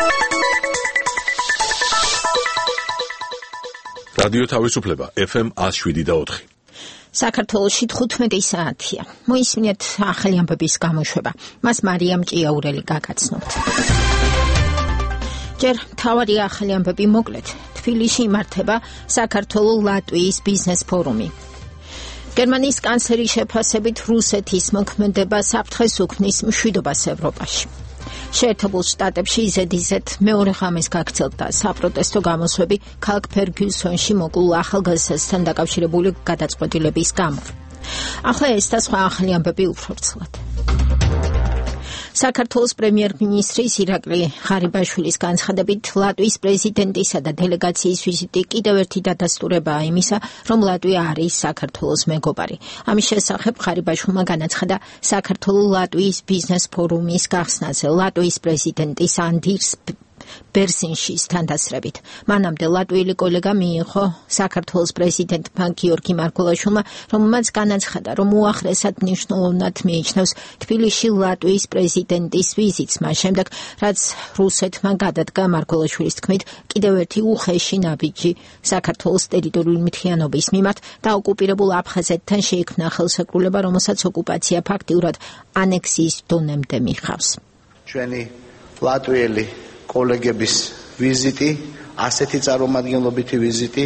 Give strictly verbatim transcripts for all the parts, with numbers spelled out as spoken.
რადიო თავისუფლება ეფ ემ one oh seven და four. საქართველოში თხუთმეტი საათია. მოისმინეთ ახალი ამბების გამოშვება. მას მარიამ ჭიაურელი გაგაცნობთ. ჯერ მთავარი ახალი ამბები მოკლედ. თბილისში იმართება საქართველო-ლატვიის ბიზნეს ფორუმი. გერმანიის კანცლერის შეფასებით რუსეთის მოქმედება საფრთხეს უქმნის მშვიდობას ევროპაში. შეერთებულ შტატებში იზედ-იზედ მეორე ღამეს გაგრძელდა საპროტესტო გამოსვლები ქალაქ ფერგიუსონში მოკლულ ახალგაზრდასთან დაკავშირებული გადაწყვეტილების გამო. ახლა ეს და სხვა ახალი ამბები უფრო ვრცლად. საქართველოს პრემიერ-მინისტრის ირაკლი ღარიბაშვილის განცხადებით ლატვიის პრეზიდენტისა და დელეგაციის ვიზიტი კიდევ ერთი დადასტურებაა იმისა, რომ ლატვია არის საქართველოს მეგობარი. ამის შესახებ ღარიბაშვილმა განაცხადა საქართველო-ლატვიის ბიზნეს ფორუმის გახსნაზე ლატვიის პრეზიდენტის ანდირს ბერსინშის თანდასწრებით. მანამდე ლატვიელი კოლეგა მიიღო საქართველოს პრეზიდენტმა გიორგი მარგველაშვილმა, რომელმაც განაცხადა, რომ უახლესად მნიშვნელოვნად მიიჩნევს თბილისში ლატვიის პრეზიდენტის ვიზიტს, მას შემდეგ, რაც რუსეთმა გადადგა მარგველაშვილის თქმით კიდევ ერთი უხეში ნაბიჯი საქართველოს ტერიტორიული მთლიანობის მიმართ და ოკუპირებულ აფხაზეთთან შეიქმნა ხელშეკრულება, რომელსაც ოკუპაცია ფაქტიურად ანექსიის დონემდე მიხავს. ჩვენი ლატვიელი კოლეგების ვიზიტი, ასეთი წარმომადგენლობითი ვიზიტი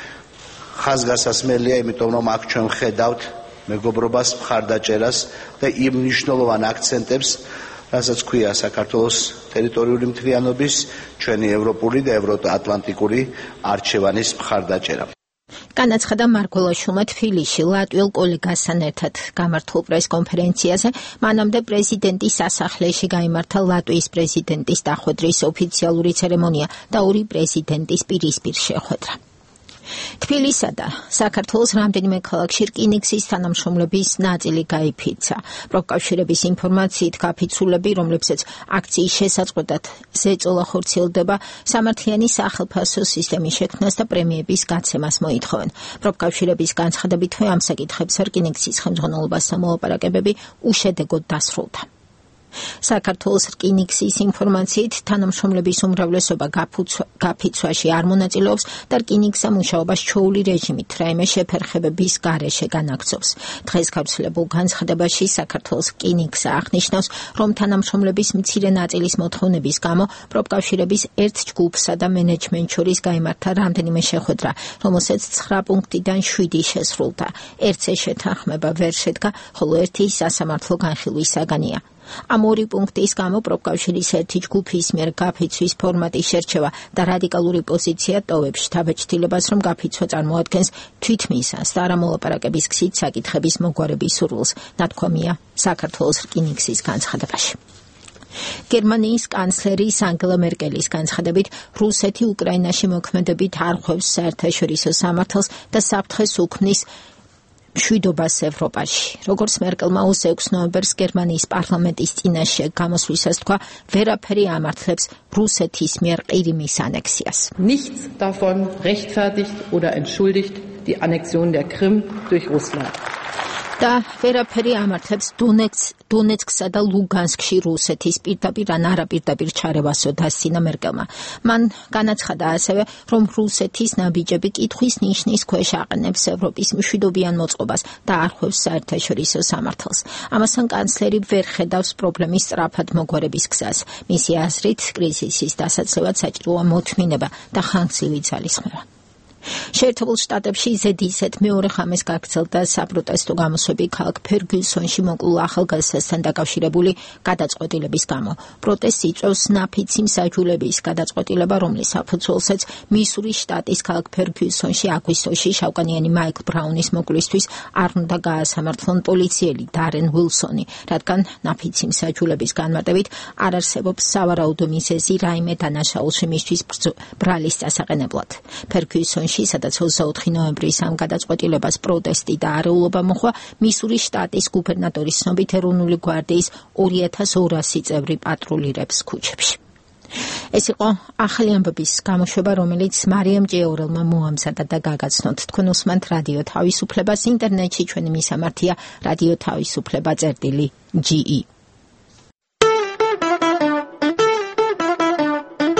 ხაზგასასმელია, იმიტომ რომ აქ ჩვენ ხედავთ მეგობრობას, მხარდაჭერას და იმ მნიშვნელოვან აქცენტებს, რასაც ქვია საქართველოს ტერიტორიული მთლიანობის, ჩვენი ევროპული და ევროატლანტიკური არჩევანის მხარდაჭერა. განაცხადა მარგველაშვილმა თბილისში ლატვიელ კოლეგასთან ერთად გამართულ პრესკონფერენციაზე, მანამდე პრეზიდენტის სასახლეში გაიმართა ლატვიის პრეზიდენტის დახვედრის ოფიციალური ცერემონია და ორი პრეზიდენტის პირისპირ შეხვედრა. თბილისსა და საქართველოს რამდენიმე ქალაქში რკინიგზის თანამშრომლების ნაწილი გაიფიცა. პროფკავშირების ინფორმაციით გაფიცულები, რომლებსაც აქციის შესაწყვეტად ზეწოლა ხორციელდება, სამართლიანი სახელფასო სისტემის შექმნას და პრემიების გაცემას მოითხოვენ. პროფკავშირების განცხადებით, ამ საკითხებს რკინიგზის ხელმძღვანელობასთან მოლაპარაკებები უშედეგოდ დასრულდა. საქართველოს რკინიგზის ინფორმაციით თანამშრომლების უმრავლესობა გაფიცვაში არ მონაწილეობს და რკინიგზა მუშაობას ჩვეული რეჟიმით რაიმე შეფერხებების გარეშე განაგრძობს. დღეს გავრცელებულ განცხადებაში საქართველოს რკინიგზა აღნიშნავს, რომ თანამშრომლების მცირე ნაწილის მოთხოვნების გამო პროფკავშირების ერთ ჯგუფსა და მენეჯმენტ შორის გაიმართა რამდენიმე შეხვედრა, რომელსაც ცხრა პუნქტიდან შვიდი შესრულდა. ერთზე შეთანხმება ვერ შედგა, ხოლო ერთი სასამართლო განხილვის საგანია. ამ ორი პუნქტის გამო პროფკავშირის ერთი ჯგუფის მიერ გაფიცვის ფორმატის შერჩევა და რადიკალური პოზიცია ტოვებს შთაბეჭდილებას, რომ გაფიცვა წარმოადგენს თვითმისას და არა მოლაპარაკების გზით საკითხების მოგვარების სურვილს, ნათქვამია საქართველოს რკინიგზის განცხადებაში. გერმანიის კანცლერის ანგელა მერკელის განცხადებით, რუსეთი უკრაინაში მოქმედებით არ ხვევს საერთაშორისო სამართალს და საფრთხეს უქმნის მშვიდობას ევროპაში. როგორც მერკელმა ოცდაექვსი ნოემბერს გერმანიის პარლამენტის წინაშე გამოსვლისას თქვა, ვერაფერი ამართლებს რუსეთის მიერ ყირიმის ანექსიას. Nichts davon rechtfertigt oder entschuldigt die Annexion der Krim durch Russland. და ვერაფერი ამართლებს დონეცკსა და ლუგანსკში რუსეთის პირდაპირ ან არაპირდაპირ ჩარევასო დასცინა მერკელმა. მან განაცხადა ასევე, რომ რუსეთის ნაბიჯები კითხვის ნიშნის ქვეშ აყენებს ევროპის მშვიდობიან მოწყობას და არ ხვევს საერთაშორისო სამართალს. ამასთან კანცლერი ვერ ხედავს პრობლემის სწრაფად მოგვარების გზას. მისი აზრით, კრიზისის დასაცლევად საჭიროა მოთმინება და ხანგრძლივი ძალისხმევა. შეერთებულ შტატებში იზედ-იზედ მეორე ღამეს გაგრძელდა საპროტესტო გამოსვლები ქალაქ ფერგიუსონში მოკლულ ახალგაზრდასთან დაკავშირებული გადაწყვეტილების გამო. პროტესტს იწვევს ნაფიცი მსაჯულების გადაწყვეტილება, რომლის საფუძველსაც მისურის შტატის ქალაქ ფერგიუსონში აგვისტოში შავკანიანი მაიკლ ბრაუნის მოკლისთვის არ უნდა გაასამართლონ პოლიციელი დარენ უილსონი, რადგან ნაფიცი მსაჯულების განმარტებით არ არსებობს სავარაუდო მიზეზი რაიმე დანაშაულში მისთვის ბრალის წასაყენებლად. ფერგიუსონში სადაც ოცდაოთხი ნოემბრის ამ გადაწყვეტილებას პროტესტი და არეულობა მოხდა, მისურის შტატის გუბერნატორის ცნობით ეროვნული გვარდიის ორი ათას ორასი წევრი პატრულირებს ქუჩებში. ეს იყო ახალი ამბების გამოშვება, რომელიც მარიამ ჭიაურელმა მოამზადა და გაგაცნოთ. თქვენ უსმენთ რადიო თავისუფლებას, ინტერნეტში ჩვენი მისამართია რადიო თავისუფლება წერტილი ჯი ი.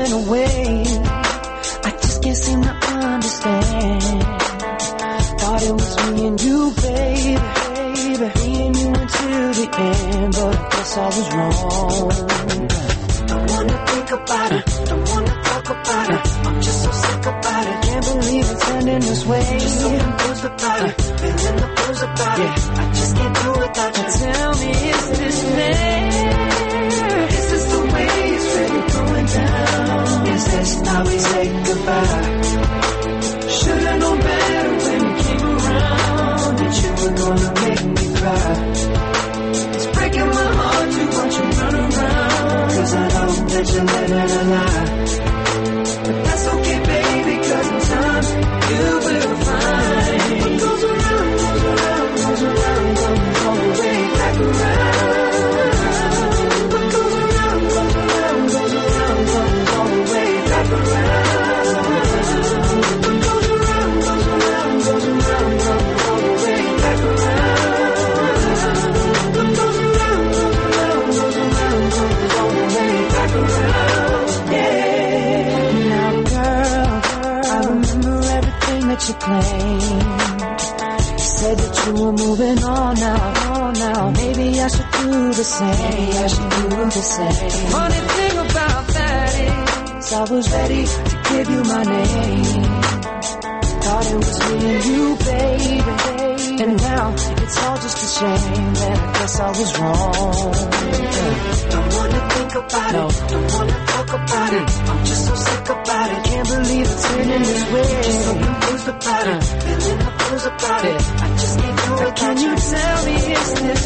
went away. I just can't seem to understand. Thought it was me and you, baby, baby. Me and you until the end, but I guess I was wrong. Don't wanna think about it, don't wanna talk about it. I'm just so sick about it. Can't believe it's ending this way. Just so confused about it, feeling the blues about it. I just can't do without you. Tell me, is this fair? Is this the way it's really going down? Is this how we say goodbye? Should've known better when you came around that you were gonna make me cry. It's breaking my heart to watch you run around, 'cause I know that you're living a lie. But that's okay, baby, 'cause in time you will find what goes around, goes around, goes around, comes all the way back around. What goes around, goes around, goes around, comes all the way back around. What goes around, goes around, goes around, comes all the way back around. What goes around, goes around, goes around, comes all the way back around. Yeah. Now, girl, I remember everything that you claimed. You said that you were moving on now, on now. Maybe I should do the same. Maybe I should do the same. The funny thing about that is I was ready to give you my name. Thought it was me and you, baby. And now it's all just a shame that I guess I was wrong. Don't wanna think about no. it, don't wanna talk about it. I'm just so sick about it. Can't believe it's ending this way. Just so confused about it, feeling the blues about it. I just can't do it. Can you tell me, is this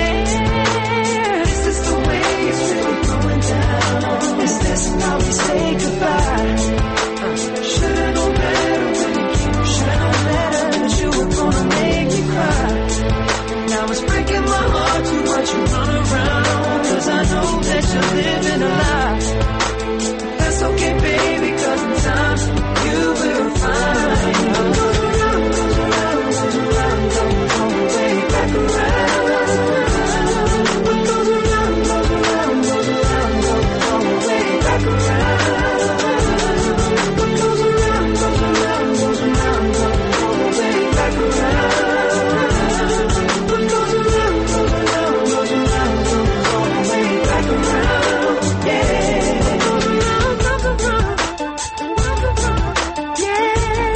fair? Is this the way it's really going down? Is this how we say goodbye? Should've known better when you came. Should've known better that you were gonna make me cry. Now it's breaking my heart to watch you run around, 'cause I know that you're living a lie. That's okay, baby, 'cause in time you will find what goes around, goes around, goes around, comes all the way back around. What goes around, goes around, goes around, comes all the way back around. What goes around, goes around, goes around, comes all the way back around. What goes around, goes around, goes around, comes all the way back around. Yeah. What goes around, comes around, comes around. Yeah.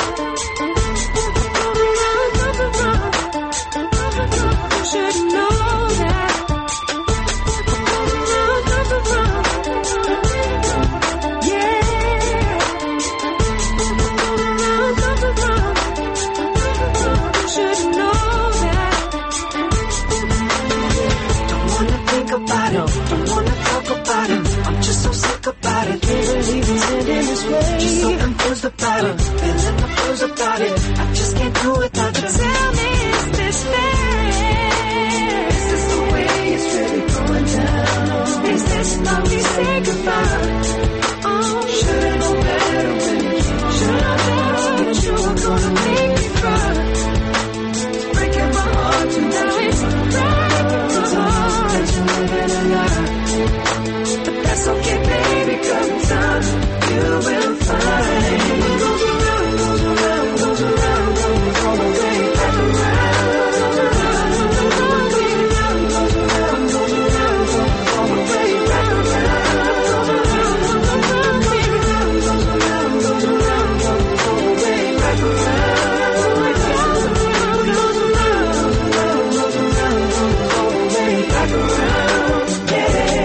What goes around, comes around, comes around. You should know that. What goes around, comes around. Yeah. What goes around, comes around. You should know that. Don't wanna think about it, don't wanna talk about it. I'm just so sick about it. Can't believe it's ending this way. Just so confused about it, feeling the blues about it. I just can't do it without you. Tell me, is this fair? Is this the way it's really going down? Is this how we say goodbye? Oh, should've known better when you came. Should've known that you were gonna make me cry. Breaking my heart to now it's breaking my heart that you're living a lie. But that's okay, baby, 'cause in time you will find what goes around, goes around, goes around, comes all the way back around. Goes around, goes around, goes around, goes around, comes all the way back around. Goes around, goes around, goes around, goes around, goes around, comes all the way back around. Goes around, goes around, goes around, comes all the way back around. Yeah.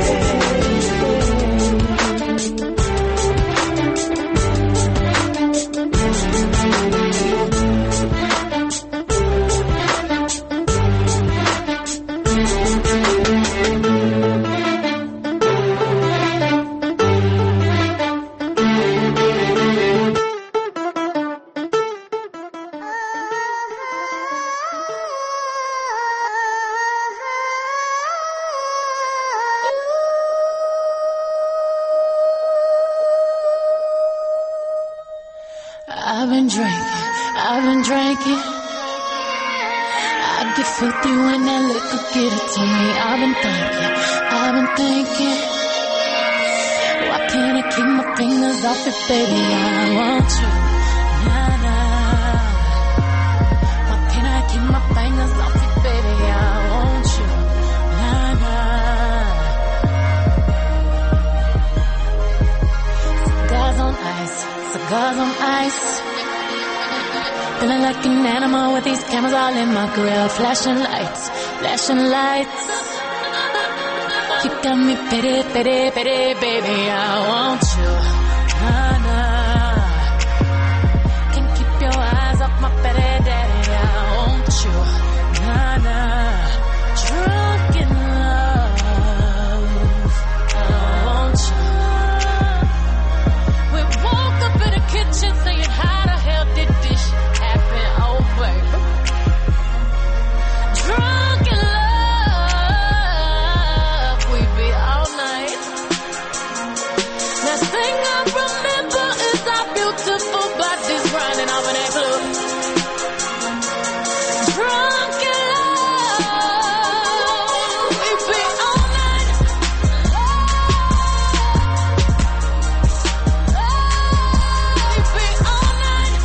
I've been drinking, I've been drinking. I get filthy when that liquor get it to me. I've been thinking, I've been thinking. Why can't I keep my fingers off it, baby? I want you. Nah, nah. Why can't I keep my fingers off it, baby? I want you. Nah, nah. Cigars on ice, cigars on ice. Feeling like an animal with these cameras all in my grill. Flashing lights, flashing lights. You got me pity, pity, pity, baby, I want you. Nah, nah. Can't keep your eyes off my pity, daddy, I want you. Nah, nah. Drunk in love, I want you. We woke up in the kitchen saying, how the hell did this happen? Oh, baby. Drunk in love, we be all night. Last thing I remember is our beautiful bodies grinding off in that club. Drunk in love, we be all night. We be all night.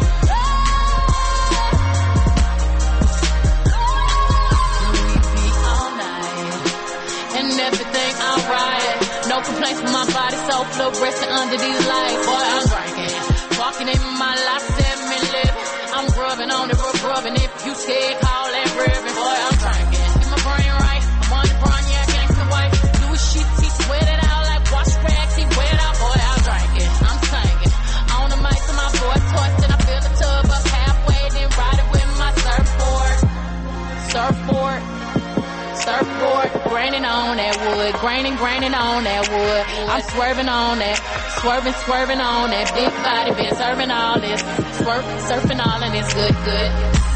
We be all night. And everything alright. No complaints from my body, so fluorescent under these lights. Boy, I'm drinking. Walking in my life, seven living. I'm grubbing on it, rub rubbing. If you scared, call that ribbon. Boy, I'm drinking. Get my brain right. I'm on the Brognac, gangsta white. Louis sheets, he sweat it out like wash rags. He wet out. Boy, I'm drinking. I'm singing. On the mic to my voice, twisting. I fill the tub up halfway, then ride it with my surfboard. Surfboard. Surfboard, graining on that wood, graining, graining on that wood. I'm swerving on that, swerving, swerving on that big body, been serving all this, swerve, surfing all and it's good, good.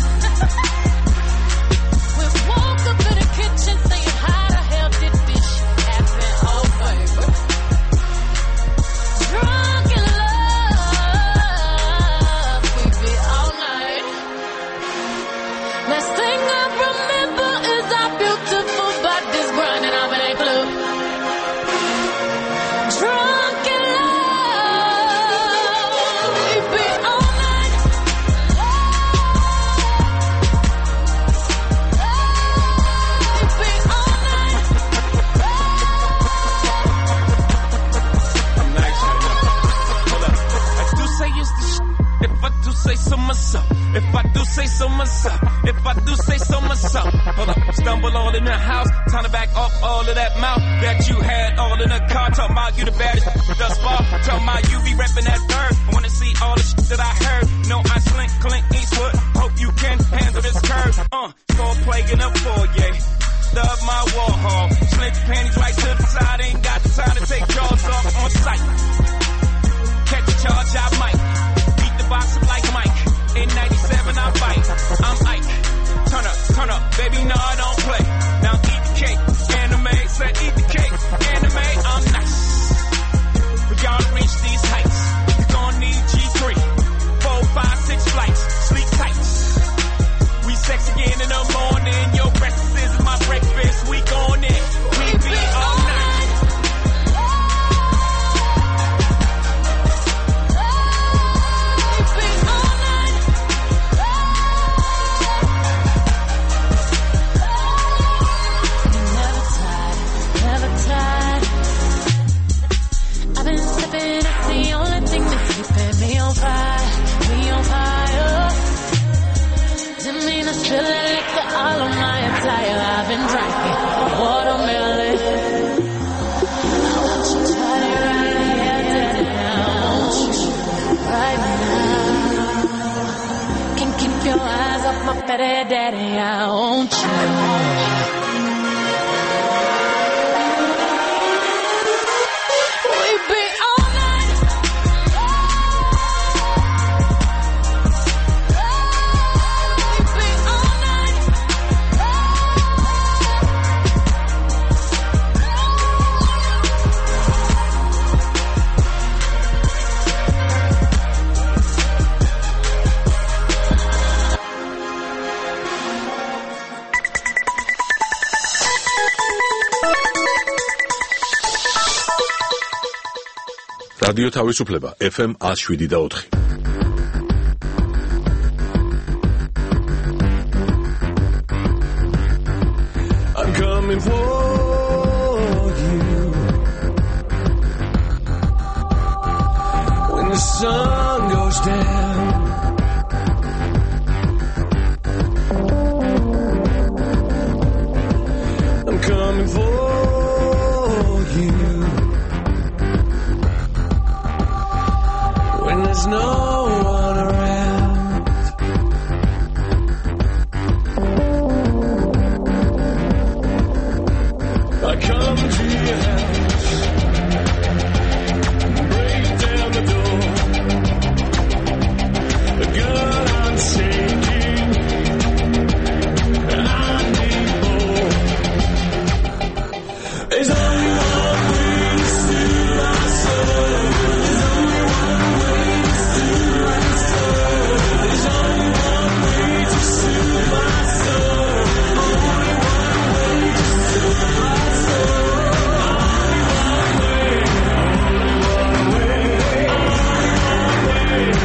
We woke up in the kitchen saying, how the hell did this shit happen? Oh, baby. Drunk in love, we be all night. Last thing I remember is our beautiful bodies grinding off in that club. Drunk in love, we be all night. We be all night. I'm nice right now. Hold up. I do say it's the shit. If I do say so myself. If I do say so myself. If I do say so myself. Hold up. Stumble all in the house. Time to back off all of that mouth that you had all in the car. Talking about you the baddest thus far. Talking about you be repping that bird. I wanna see all the shit that I heard. No, I slink Clint Eastwood. Hope you can handle this curve. Uh, score play in the foyer. Love my Warhol. Slink your panties right to the side. Ain't got the time to take jaws off on sight. Catch a charge, I might. Beat the box up like Mike. In ninety-seven, I fight. I'm Ike. Turn up, turn up, baby, no, I don't play. Now eat the cake, anime, say eat the cake, anime, I'm nice. For y'all to reach these heights, you gon' need G three, four, five, six flights, sleep tight. We sex again in the morning, your breakfast is my breakfast, we gon' in, we be all night. Still liquor all on my attire. I've been drinking watermelon. I want you tight right here, I want you right now. Can't keep your eyes off my petty daddy. I want you. We be all night. რადიო თავისუფლება ეფ ემ one oh seven და four. I'm coming for you when the sun goes down. I'm coming for you when there's no one around. I come to your house, break down the door. Girl, I'm shaking, I need more. There's only one way to soothe my soul. There's only one way to soothe my soul. There's only one way to soothe my soul. Only one way to soothe my soul. Only one way. Only one way. Only one way. Only one way. Only one way. Only one way.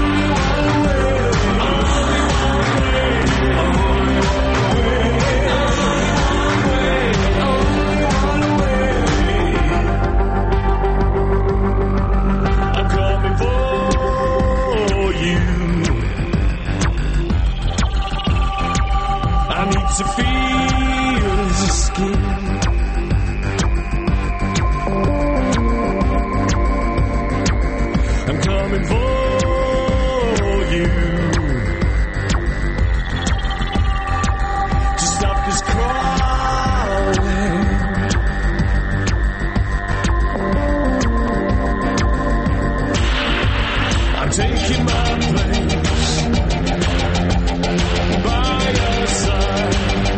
I'm coming for you. I need to feel your skin. I'm coming for you to stop this crawling. I'm taking my place by your side.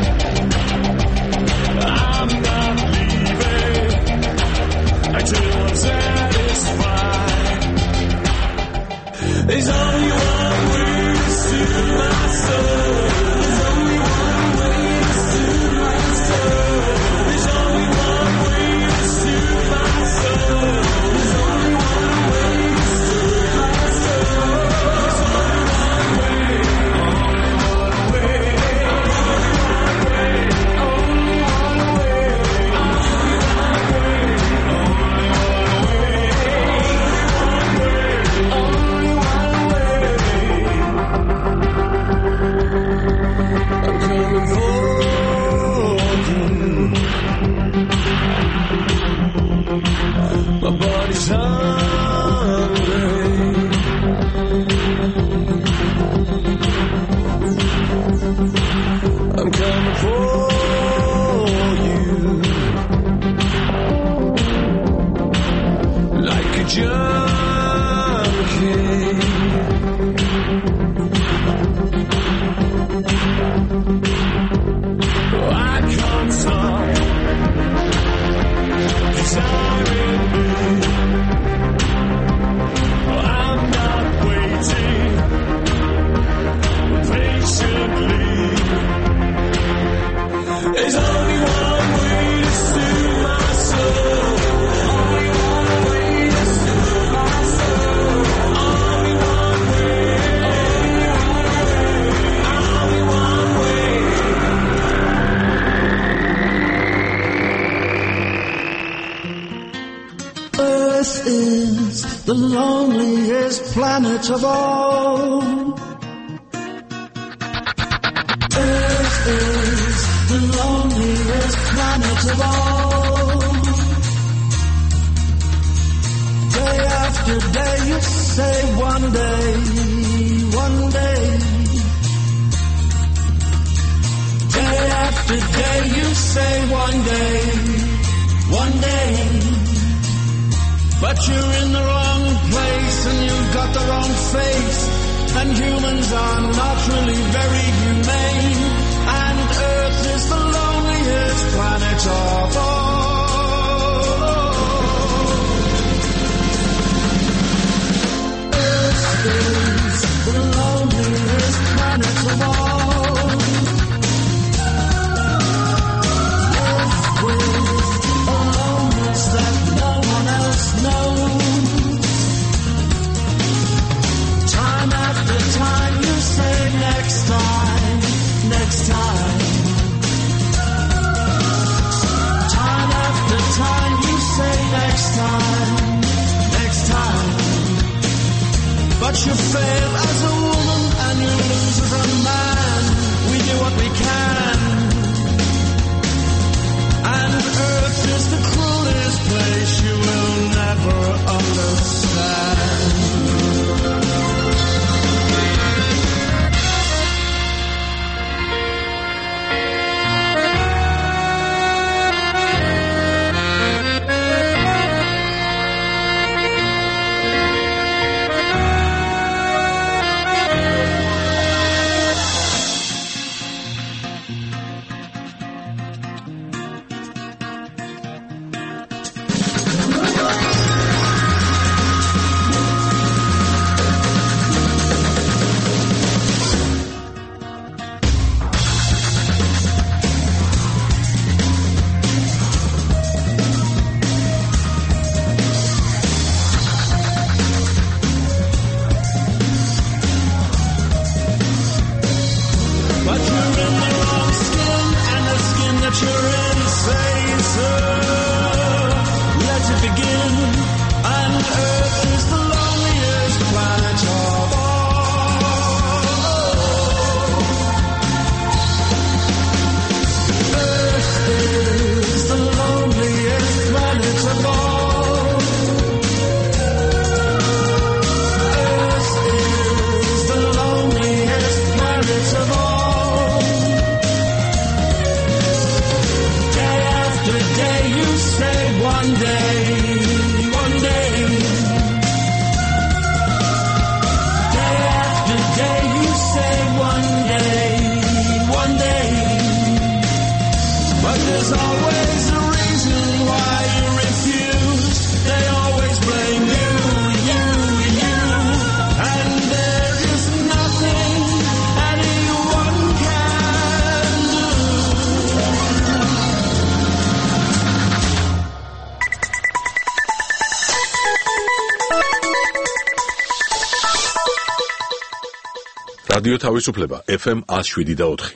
I'm not leaving until I'm satisfied. There's only one way to soothe my soul. There's only one way to soothe my soul. There's only one way to soothe my soul. There's only one way to soothe my soul. There's only one way. Only one way. Only one way. Only one way. Only one way. Only one way. I'm coming for you. My body's hungry. I'm coming for you like a junkie. Oh, I can't stop desiring you. Oh, I'm not waiting patiently. There's only one way to soothe my soul. Only one way to soothe my soul. Only one way. Only one way. Earth is the loneliest planet of all. Earth is the loneliest planet of all. Day after day you say one day, one day. Day after day you say one day, one day. But you're in the wrong place and you've got the wrong face. And humans are not really very humane. And Earth is the loneliest planet of all. Earth is the loneliest planet of all. Earth is a loneliness that no one else knows. you fail as a woman and you lose as a man. We do what we can. And Earth is the cruelest place you will never understand. რადიო თავისუფლება ეფ ემ one oh seven და four.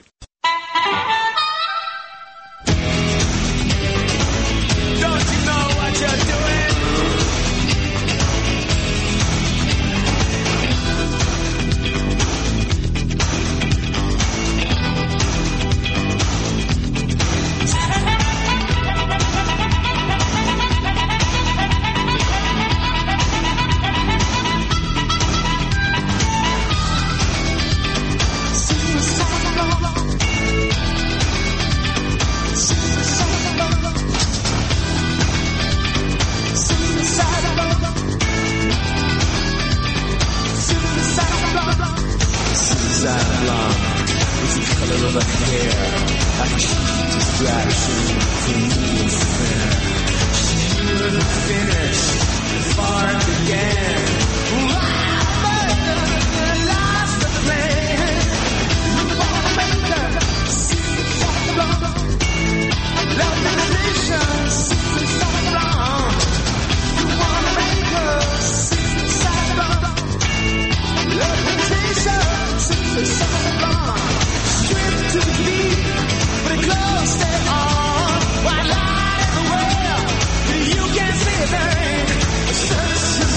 Stay on, white light everywhere. You can see a thing.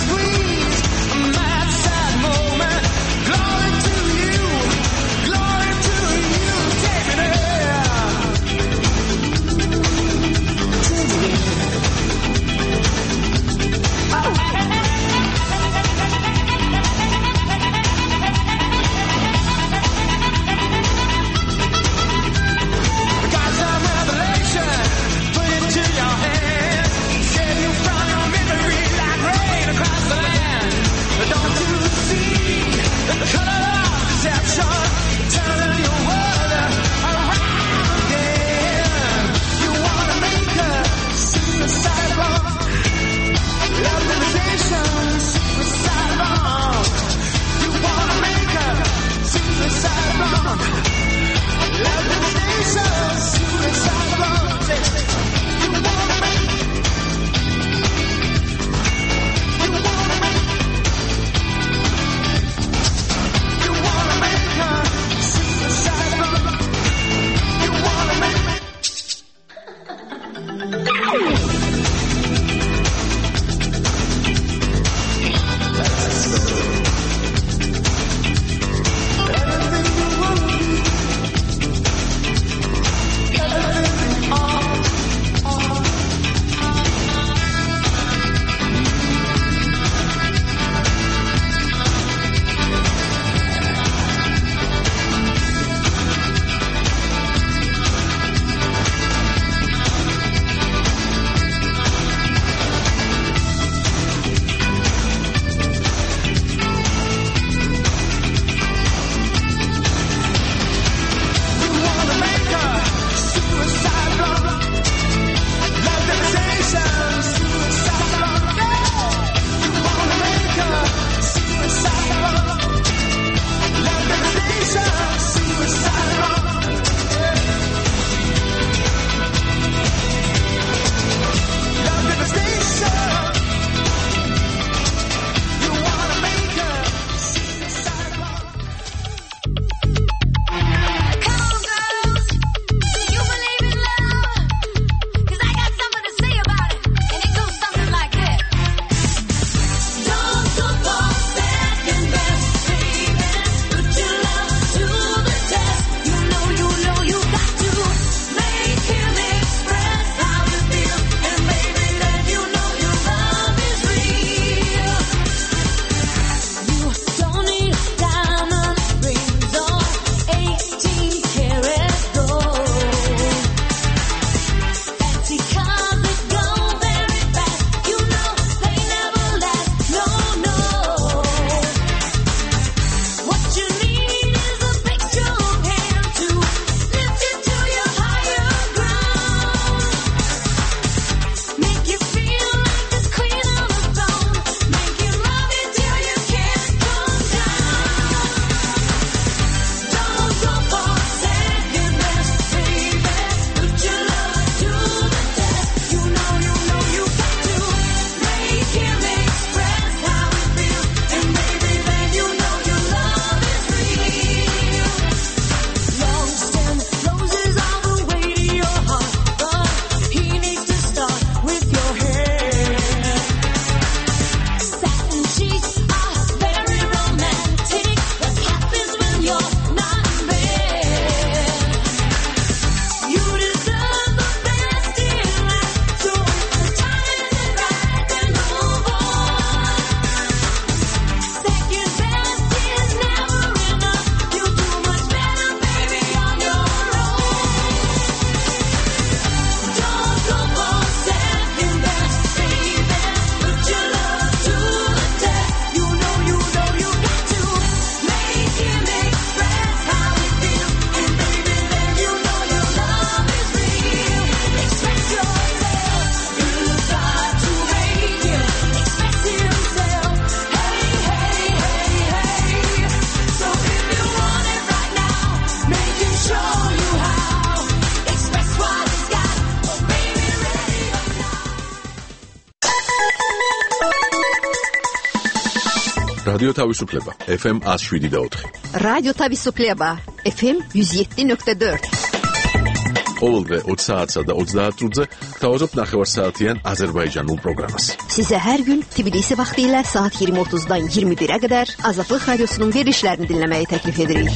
რადიო თავისუფლება ეფ ემ one oh seven point four. რადიო თავისუფლება ეფ ემ one oh seven point four. ყოველდღე opt საათსა და ოცდაათ წუთზე გთავაზობთ ნახევარსაათიან აზერბაიჯანულ პროგრამას. Size her gün Tbilisi vaktiyle saat yirmi otuzdan yirmi bire kadar Azadlık Radyosu'nun verişlerini dinlemeyi teklif ederiz.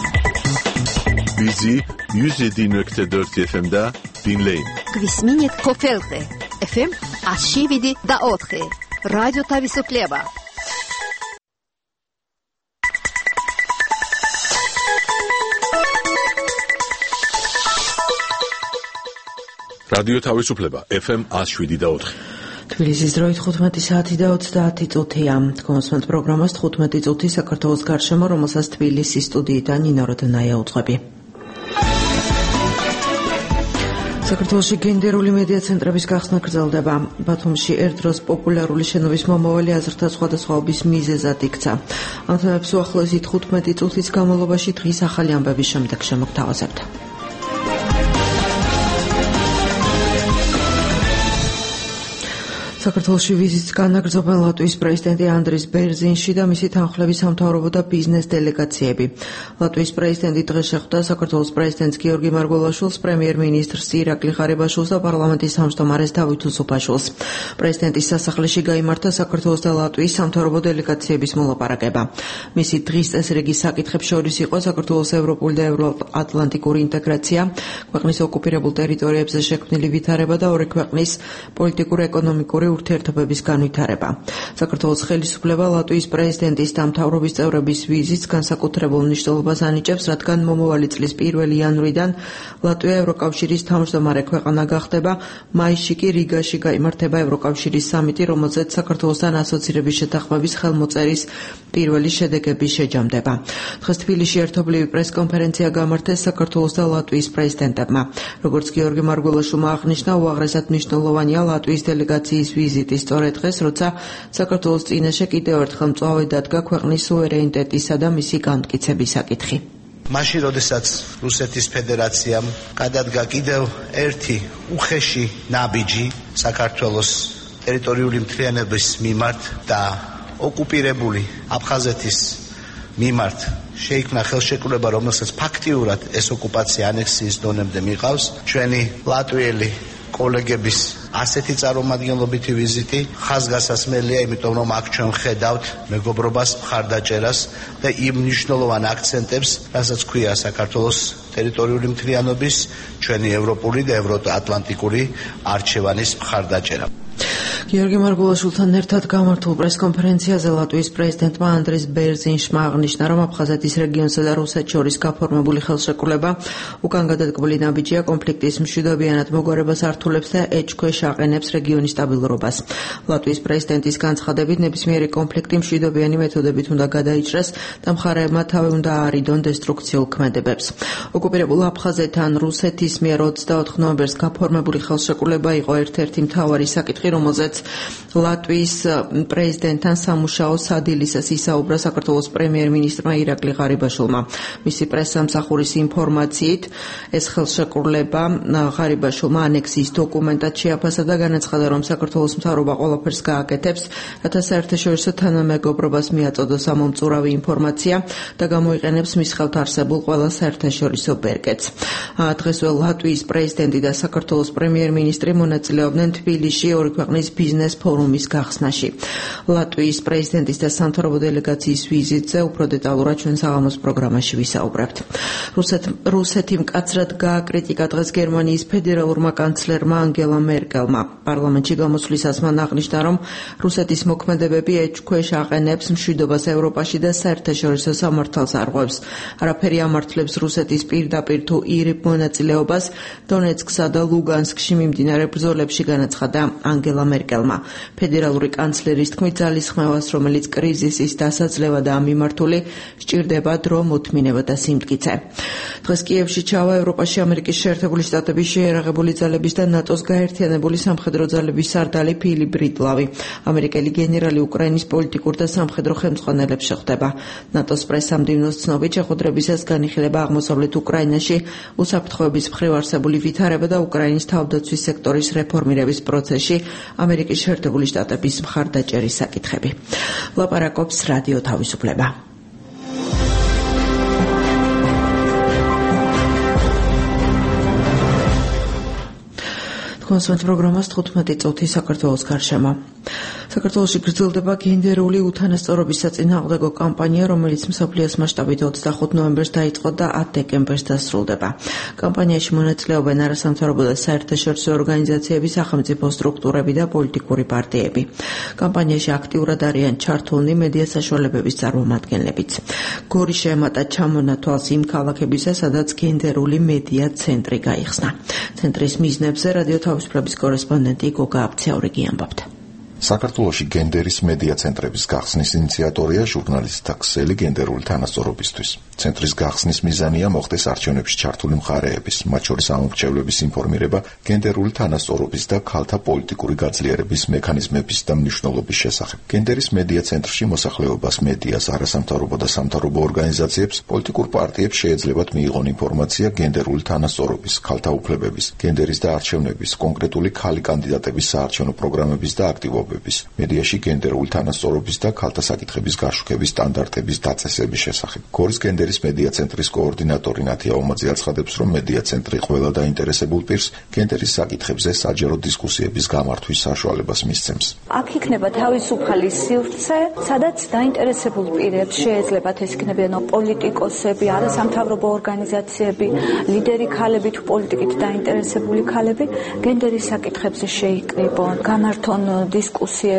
Bizi one oh seven point four efe em'da dinleyin. Kvisminit Kofelke efe em one oh seven point four. Radyo Tavisupleba. რადიო თავისუფლება ეფ ემ one oh seven point four. თბილისის დროით ხუთმეტი საათი და ოცდაათი წუთია. კონსულტ პროგრამას ხუთმეტი წუთი საქართველოს გარშემო, რომელსაც თბილისის სტუდიიდან ნინო როდნაია უძღვები. საქართველოში გენდერული მედია ცენტრების გახსნა გრძელდება. ბათუმში ერთდროს პოპულარული შენობის მომავალი აზრთა სხვადასხვაობის მიზეზად იქცა. ამ თემებს უახლოესი თხუთმეტი წუთის განმავლობაში დღის ახალი ამბების შემდეგ შემოგთავაზებთ. საქართველოში ვიზიტს განაგრძობენ ლატვიის პრეზიდენტი ანდრის ბერზინში და მისი თანხლების სამთავრობო და ბიზნეს დელეგაციები. ლატვიის პრეზიდენტი დღეს შეხვდა საქართველოს პრეზიდენტს გიორგი მარგველაშვილს, პრემიერ-მინისტრს ირაკლი ღარიბაშვილს და პარლამენტის თავმჯდომარეს დავით უსუფაშვილს. პრეზიდენტის სასახლეში გაიმართა საქართველოს და ლატვიის სამთავრობო დელეგაციების მოლაპარაკება. მისი დღის წესრიგის საკითხებს შორის იყო საქართველოს ევროპული და ევროატლანტიკური ინტეგრაცია, ქვეყნის ოკუპირებულ ტერიტორიებზე შექმნილი ვითარება და ორი ქვეყნის პოლიტიკურ-ეკონომიკური ურთიერთობების განვითარება. საქართველოს ხელისუფლება ლატვიის პრეზიდენტის და მთავრობის წევრების ვიზიტს განსაკუთრებულ მნიშვნელობას ანიჭებს, რადგან მომავალი წლის პირველი იანვრიდან ლატვია ევროკავშირის თავმჯდომარე ქვეყანა გახდება. მაისში კი რიგაში გაიმართება ევროკავშირის სამიტი, რომელზეც საქართველოსთან ასოცირების შეთანხმების ხელმოწერის პირველი შედეგები შეჯამდება. დღეს თბილისში ერთობლივი პრესკონფერენცია გამართეს საქართველოს და ლატვიის პრეზიდენტებმა. როგორც გიორგი მარგველაშვილმა აღნიშნა, უაღრესად მნიშვნელოვანია ლატვიის დელეგაციის ვიზიტი სწორედ დღეს, როცა საქართველოს წინაშე კიდევ ერთხელ მწვავედ დადგა ქვეყნის სუვერენიტეტისა და მისი განმტკიცების საკითხი. მაშინ, როდესაც რუსეთის ფედერაციამ გადადგა კიდევ ერთი უხეში ნაბიჯი საქართველოს ტერიტორიული მთლიანობის მიმართ და ოკუპირებული აფხაზეთის მიმართ შეიქმნა ხელშეკრულება, რომელსაც ფაქტიურად ეს ოკუპაცია ანექსიის დონემდე მიყავს, ჩვენი ლატვიელი კოლეგების ასეთი წარმომადგენლობითი ვიზიტი ხაზგასასმელია, იმიტომ რომ აქ ჩვენ ხედავთ მეგობრობას, მხარდაჭერას და იმ მნიშვნელოვან აქცენტებს, რასაც ქვია საქართველოს ტერიტორიული მთლიანობის, ჩვენი ევროპული და ევროატლანტიკური არჩევანის მხარდაჭერა. გიორგი მარგველაშვილთან ერთად გამართულ პრესკონფერენციაზე ლატვიის პრეზიდენტმა ანდრის ბერზინშმა აღნიშნა, რომ აფხაზეთის რეგიონსა და რუსეთს შორის გაფორმებული ხელშეკრულება უკან გადადგმული ნაბიჯია კონფლიქტის მშვიდობიანად მოგვარებას ართულებს და ეჭქვეშ აყენებს რეგიონის სტაბილურობას. ლატვიის პრეზიდენტის განცხადებით, ნებისმიერი კონფლიქტი მშვიდობიანი მეთოდებით უნდა გადაიჭრას და მხარეებმა თავი უნდა აარიდონ დესტრუქციულ ქმედებებს. ოკუპირებულ აფხაზეთთან რუსეთის მიერ ოცდაოთხ ნოემბერს გაფორმებული ხელშეკრულება იყო ერთ-ერთი მთავარი საკითხი, რომელზეც ლატვიის პრეზიდენტთან სამუშაო სადილისას ისაუბრა საქართველოს პრემიერ-მინისტრმა ირაკლი ღარიბაშვილმა. მისი პრესსამსახურის ინფორმაციით, ეს ხელშეკრულება ღარიბაშვილმა ანექსიის დოკუმენტად შეაფასა და განაცხადა, რომ საქართველოს მთავრობა ყველაფერს გააკეთებს, რათა საერთაშორისო თანამეგობრობას მიაწოდოს ამ მომწურავი ინფორმაცია და გამოიყენებს მის ხელთ არსებულ ყველა საერთაშორისო ბერკეტს. დღესვე ლატვიის პრეზიდენტი და საქართველოს პრემიერ-მინისტრი მონაწილეობდნენ თბილისში ორი ქვეყნის ბიზნეს ფორუმის გახსნაში. ლატვიის პრეზიდენტის და სამთავრობო დელეგაციის ვიზიტზე უფრო დეტალურად ჩვენ საღამოს პროგრამაში ვისაუბრებთ. რუსეთ რუსეთი მკაცრად გააკრიტიკა დღეს გერმანიის ფედერალურმა კანცლერმა ანგელა მერკელმა. პარლამენტში გამოსვლისას მან აღნიშნა, რომ რუსეთის მოქმედებები ეჭქვეშ აყენებს მშვიდობას ევროპაში და საერთაშორისო სამართალს არღვევს. არაფერი ამართლებს რუსეთის პირდაპირ თუ ირიბ მონაწილეობას დონეცკსა და ლუგანსკში მიმდინარე ბრძოლებში, განაცხადა ანგელა მერკელმა. ფედერალური კანცლერის თქმით, ძალისხმევას, რომელიც კრიზისის დასაძლევა და ამ მიმართული სჭირდება დრო, მოთმინება და სიმტკიცე. დღეს კიევში ჩავა ევროპაში ამერიკის შეერთებული შტატების შეიარაღებული ძალების და ნატოს გაერთიანებული სამხედრო ძალების სარდალი ფილიპ ბრიტლავი. ამერიკელი გენერალი უკრაინის პოლიტიკურ და სამხედრო ხელმძღვანელებს შეხვდება. ნატოს პრესამდივნოს ცნობით, შეხვედრებისას განიხილება აღმოსავლეთ უკრაინაში უსაფრთხოების მხრივ არსებული ვითარება და უკრაინის თავდაცვის სექტორის რეფორმირების პროცესში ამერიკის შეერთებული შტატების მხარდაჭერის საკითხები. ლაპარაკობს რადიო თავისუფლება. კონსვენთ პროგრამას თხუთმეტი წუთი საქართველოს გარშემო. საქართველოში გრძელდება გენდერული უთანასწორობის საწინააღმდეგო კამპანია, რომელიც მსოფლიოს მასშტაბით ოცდახუთ ნოემბერს დაიწყო და ათ დეკემბერს დასრულდება. კამპანიაში მონაწილეობენ არასამთავრობო და საერთაშორისო ორგანიზაციები, სახელმწიფო სტრუქტურები და პოლიტიკური პარტიები. კამპანიაში აქტიურად არიან ჩართულნი მედია საშუალებების წარმომადგენლებიც. გორი შეემატა ჩამონათვალს იმ ქალაქებისა, სადაც გენდერული მედია ცენტრი გაიხსნა. ცენტრის მიზნებზე რადიო თავისუფლების კორესპონდენტი გოგა აბცაურიგი ამბობდა. საქართველოში გენდერის მედია ცენტრების გახსნის ინიციატორია ჟურნალისტთა ქსელი გენდერული თანასწორობისთვის. ცენტრის გახსნის მიზანია მოხდეს არჩევნებში ჩართული მხარეების, მათ შორის ამომრჩევლების ინფორმირება გენდერული თანასწორობის და ქალთა პოლიტიკური გაძლიერების მექანიზმების და მნიშვნელობის შესახებ. გენდერის მედია ცენტრში მოსახლეობას, მედიას, არასამთავრობო და სამთავრობო ორგანიზაციებს, პოლიტიკურ პარტიებს შეეძლებათ მიიღონ ინფორმაცია გენდერული თანასწორობის, ქალთა უფლებების, გენდერის და არჩევნების, კონკრეტული ქალი კანდიდატების საარჩევნო პროგრამების და აქტივობების, მედიაში გენდერული თანასწორობის და ქალთა საკითხების გაშუქების სტანდარტების დაწესების შესახებ. გორის გენდერის მედია ცენტრის კოორდინატორი ნათია ომაძე აცხადებს, რომ მედია ცენტრი ყველა დაინტერესებულ პირს გენდერის საკითხებზე საჯარო დისკუსიების გამართვის საშუალებას მისცემს. აქ იქნება თავისუფალი სივრცე, სადაც დაინტერესებულ პირებს შეეძლებათ ეს იქნებიან პოლიტიკოსები, არასამთავრობო ორგანიზაციები, ლიდერი ქალები თუ პოლიტიკით დაინტერესებული ქალები გენდერის საკითხებზე შეიკრიბონ, გამართონ დისკუსიები,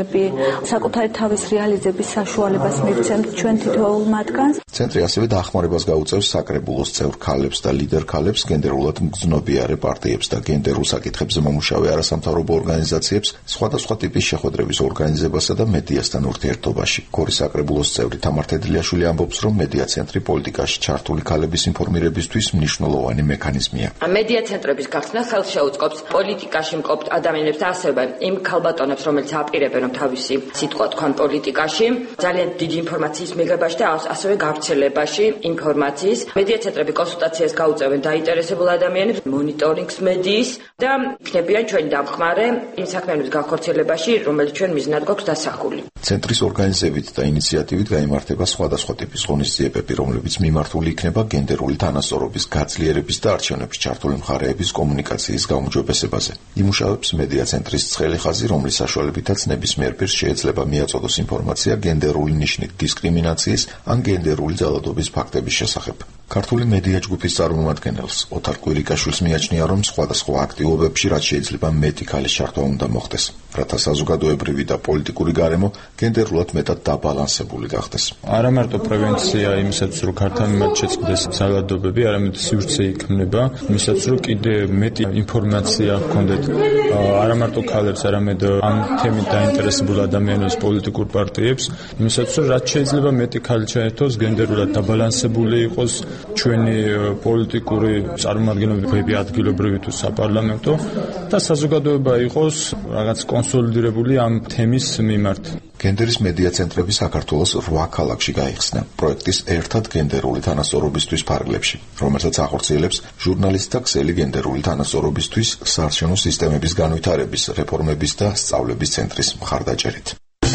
საკუთარი თავის რეალიზების საშუალებას მივცემთ ჩვენ თითოეულ მათგანს. ცენტრი ასევე დახმარებას გაუწევს საკრებულოს წევრ ქალებს და ლიდერ ქალებს, გენდერულად მგრძნობიარე პარტიებს და გენდერულ საკითხებზე მომუშავე არასამთავრობო ორგანიზაციებს, სხვადასხვა ტიპის შეხვედრების ორგანიზებასა და მედიასთან ურთიერთობაში. გორის საკრებულოს წევრი თამარ თედლიაშვილი ამბობს, რომ მედია ცენტრი პოლიტიკაში ჩართული ქალების ინფორმირებისთვის მნიშვნელოვანი მექანიზმია. მედია ცენტრების გახსნა ხელს შეუწყობს პოლიტიკაში მყოფ ადამიანებს და ასევე იმ ქალბატონებს, რომელიც აპირებენ რომ თავისი სიტყვა თქვან პოლიტიკაში, ძალიან დიდი ინფორმაციის მიღებაში და ასევე გავრცელებაში ინფორმაციის. მედია ცენტრები კონსულტაციას გაუწევენ დაინტერესებულ ადამიანებს, მონიტორინგს მედიის და იქნებიან ჩვენი დამხმარე იმ საქმიანობის განხორციელებაში, რომელიც ჩვენ მიზნად გვაქვს დასახული. ცენტრის ორგანიზებით და ინიციატივით გაიმართება სხვადასხვა ტიპის ღონისძიებები, რომლებიც მიმართული იქნება გენდერული თანასწორობის გაძლიერების და არჩევნებში ჩართული მხარეების კომუნიკაციის გაუმჯობესებაზე. იმუშავებს მედია ცენტრის ცხელი ხაზი, რომლის საშუალებითაც ნებისმიერ პირს შეიძლება მიაწოდოს ინფორმაცია გენდერული ნიშნით დისკრიმინაციის ან გენდერული ძალადობის ფაქტების შესახებ. ქართული მედია ჯგუფის წარმომადგენელს ოთარ კვირიკაშვილს მიაჩნია, რომ სხვადასხვა აქტივობებში რაც შეიძლება მეტი ქალის ჩართვა უნდა მოხდეს, რათა საზოგადოებრივი და პოლიტიკური გარემო გენდერულად მეტად დაბალანსებული გახდეს. არა მარტო პრევენცია იმისათვის, რომ ქალთა მიმართ შეწყდეს ძალადობები, არამედ სივრცე იქმნება იმისათვის, რომ კიდე მეტი ინფორმაცია ჰქონდეთ არა მარტო ქალებს, არამედ ამ თემით დაინტერესებულ ადამიანებს, პოლიტიკურ პარტიებს, იმისათვის, რომ რაც შეიძლება მეტი ქალი ჩაერთოს, გენდერულად დაბალანსებული იყოს ჩვენი პოლიტიკური წარმომადგენლები, ადგილობრივი თუ საპარლამენტო და საზოგადოება იყოს რაღაც კონსოლიდირებული ამ თემის მიმართ. გენდერის მედია ცენტრები საქართველოს რვა ქალაქში გაიხსნა პროექტის ერთად გენდერული თანასწორობისთვის ფარგლებში, რომელსაც ახორციელებს ჟურნალისტთა ქსელი გენდერული თანასწორობისთვის საარჩევნო სისტემების განვითარების, რეფორმების და სწავლების ცენტრის მხარდაჭერით.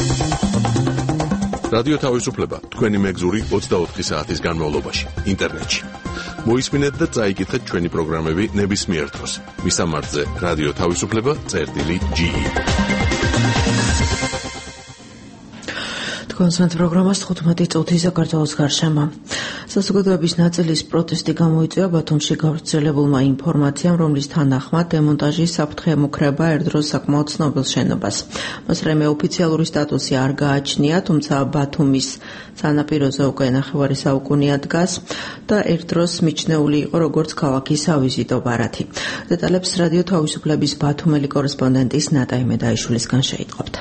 რადიო თავისუფლება თქვენი მეგზური ოცდაოთხი საათის განმავლობაში ინტერნეტში. მოისმინეთ და წაიკითხეთ ჩვენი პროგრამები ნებისმიერ დროს. მისამართზე რადიო თავისუფლება წერტილი ჯი ი. კონსვენთ პროგრამას თხუთმეტი წუთი საქართველოს გარშემო. საზოგადოების ნაწილის პროტესტი გამოიწვია ბათუმში გავრცელებულმა ინფორმაციამ, რომლის თანახმად დემონტაჟის საფრთხე ემუქრება ერთდროს საკმაოდ ცნობილ შენობას. მას რამე ოფიციალური სტატუსი არ გააჩნია, თუმცა ბათუმის სანაპიროზე უკვე ნახევარი საუკუნეა დგას და ერთდროს მიჩნეული იყო როგორც ქალაქის ავიზიტო ბარათი. დეტალებს რადიო თავისუფლების ბათუმელი კორესპონდენტის ნატაი მედაიშვილისგან შეიტყობთ.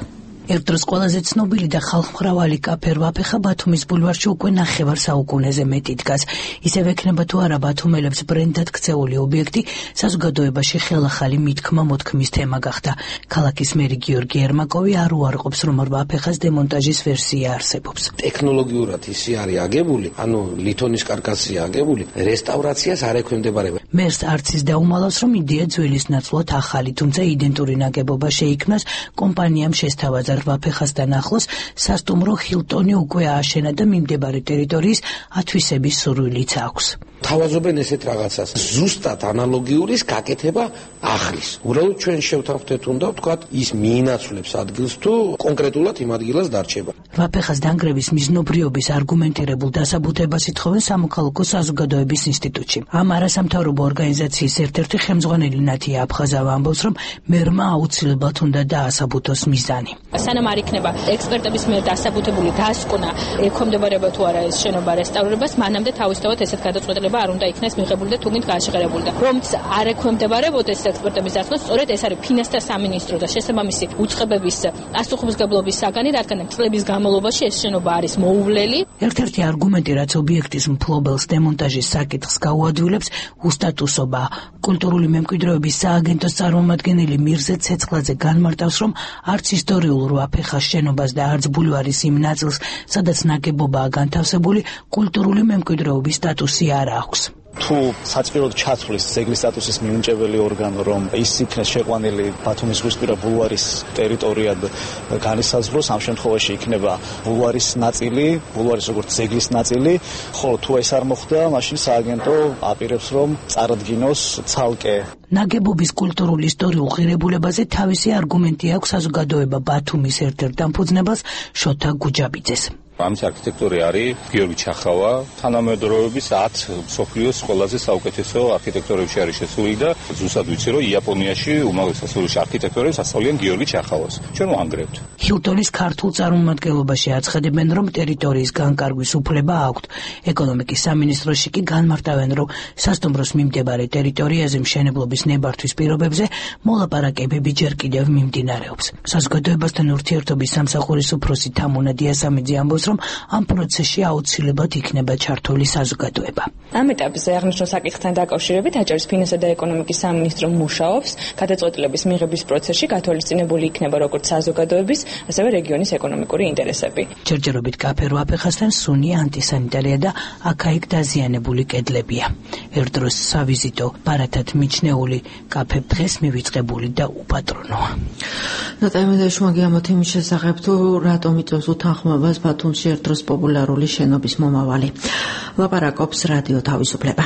ერთ დროს ყველაზე ცნობილი და ხალხმრავალი კაფე რვაფეხა ბათუმის ბულვარში უკვე ნახევარ საუკუნეზე მეტი დგას. ისევ ექნება თუ არა ბათუმელებს ბრენდად ქცეული ობიექტი საზოგადოებაში ხელახალი მითქმა-მოთქმის თემა გახდა. ქალაქის მერი გიორგი ერმაკოვი არ უარყოფს, რომ რვაფეხას დემონტაჟის ვერსია არსებობს. ტექნოლოგიურად ისი არის აგებული, ანუ ლითონის კარკასია აგებული, რესტავრაციას არ ექვემდებარება. მერს არც ის დაუმალავს, რომ იდეა ძველის ნაცვლად ახალი, თუმცა იდენტური ნაგებობა შეიქმნას, კომპანიამ შესთავაზა რვაფეხასთან ახლოს სასტუმრო ჰილტონი უკვე ააშენა და მიმდებარე ტერიტორიის ათვისების სურვილიც აქვს. თავაზობენ ესეთ რაღაცას. ზუსტად ანალოგიურის გაკეთება ახლის. უბრალოდ ჩვენ შევთანხმდეთ უნდა ვთქვათ, ის მიინაცვლებს ადგილს თუ კონკრეტულად იმ ადგილას დარჩება. რვაფეხას დანგრევის მიზნობრიობის არგუმენტირებულ დასაბუთებას ითხოვენ სამოქალაქო საზოგადოების ინსტიტუტში. ამ არასამთავრობო ორგანიზაციის ერთ-ერთი ხელმძღვანელი ნათია აფხაზავა ამბობს, რომ მერმა აუცილებლად უნდა დაასაბუთოს მიზანი. სანამ არ იქნება ექსპერტების მიერ დასაბუთებული დასკვნა, ექვემდებარება თუ არა ეს შენობა რესტავრირებას, მანამდე თავისთავად ესეთ გადაწყვეტილება არ უნდა იქნას მიღებული და თუნდაც გაშღერებული. რომც არ ექვემდებარებოდეს ექსპერტების დასკვნა, სწორედ ეს არის ფინანსთა სამინისტრო და შესაბამისი უწყებების პასუხისმგებლობის საგანი, რადგან წლების განმავლობაში ეს შენობა არის მოუვლელი. ერთ-ერთი არგუმენტი, რაც ობიექტის მფლობელს დემონტაჟის საკითხს გაუადვილებს, უსტატუსობა. კულტურული მემკვიდრეობის სააგენტოს წარმომადგენელი მირზე ცეცხლაძე განმარტავს, რომ არც ისტორიულ რვაფეხას შენობას და არც ბულვარის იმ ნაწილს, სადაც ნაგებობაა განთავსებული, კულტურული მემკვიდრეობის სტატუსი არ აქვს. თუ საწყილოდ ჩათვლის ძეგლის სტატუსის მიუნჭებელი ორგანო, რომ ის იქნეს შეყვანილი ბათუმის ზღვისპირა ბულვარის ტერიტორიად განისაზღვროს, ამ შემთხვევაში იქნება ბულვარის ნაწილი, ბულვარის როგორც ძეგლის ნაწილი, ხოლო თუ ეს არ მოხდა, მაშინ სააგენტო აპირებს, რომ წარადგინოს ცალკე. ნაგებობის კულტურულ ისტორიულ ღირებულებაზე თავისი არგუმენტი აქვს საზოგადოება ბათუმის ერთ-ერთ დამფუძნებელს შოთა გუჯაბიძეს. ამის არქიტექტორი არის გიორგი ჩახავა, თანამედროვეობის ათი მსოფლიოს ყველაზე საუკეთესო არქიტექტორებში არის შესული და ზუსტად ვიცი, რომ იაპონიაში უმაღლეს სასწავლებელში არქიტექტორებს ასწავლიან გიორგი ჩახავას. ჩვენ ვანგრევთ. ჰილტონის ქართულ წარმომადგენლობაში აცხადებენ, რომ ტერიტორიის განკარგვის უფლება აქვთ. ეკონომიკის სამინისტროში კი განმარტავენ, რომ სასტუმროს მიმდებარე ტერიტორიაზე მშენებლობის ნებართვის პირობებზე მოლაპარაკებები ჯერ კიდევ მიმდინარეობს. საზოგადოებასთან ურთიერთობის სამსახურის უფროსი თამუნა დიასამიძე ამბობს, რომ ამ პროცესში აუცილებლად იქნება ჩართული საზოგადოება. ამ ეტაპზე აღნიშნულ საკითხთან დაკავშირებით აჭარის ფინანსთა და ეკონომიკის სამინისტრო მუშაობს. გადაწყვეტილების მიღების პროცესში გათვალისწინებული იქნება როგორც საზოგადოების, ასევე რეგიონის ეკონომიკური ინტერესები. ჯერჯერობით კაფე რვაფეხასთან სუნია ანტისანიტარია და აქა-იქ დაზიანებული კედლებია. ერთ დროს სავიზიტო ბარათად მიჩნეული კაფე დღეს მივიწყებული და უპატრონოა. ნატაიმედა შუაგი ამ თემის შესახებ თუ რატომ იწვევს უთანხმოებას ბათუმში ერთ დროს პოპულარული შენობის მომავალი. ლაპარაკობს რადიო თავისუფლება.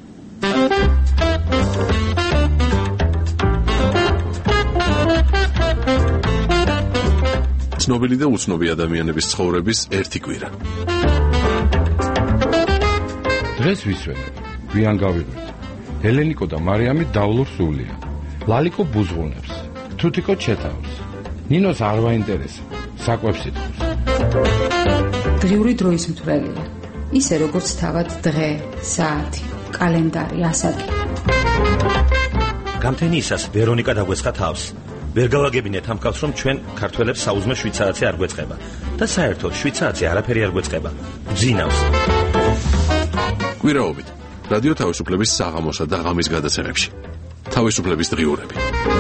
ცნობილი და უცნობი ადამიანების ცხოვრების ერთი კვირა. დღეს ვისვენებ, გვიან გავიღვით. ელენიკო და მარიამი დავლურ სულია. ლალიკო ბუზღუნებს, თუთიკო ჩეთავს. ნინოს არ ვაინტერესებს, საკვებს იტყვის. დღიური დროის მთვრელია. ისე როგორც თავად დღე, საათი, კალენდარი, ასაკი. გამთენიისას ვერონიკა დაგვეცხა თავს. ვერ გავაგებინეთ ამ კაცს, რომ ჩვენ ქართველებს საუზმე შვიცარიცი არ გვეწყება და საერთოდ შვიცარიცი არაფერი არ გვეწყება. გძინავს. კვირაობით რადიო თავისუფლების საღამოსა და ღამის გადაცემებში. თავისუფლების დღიურები.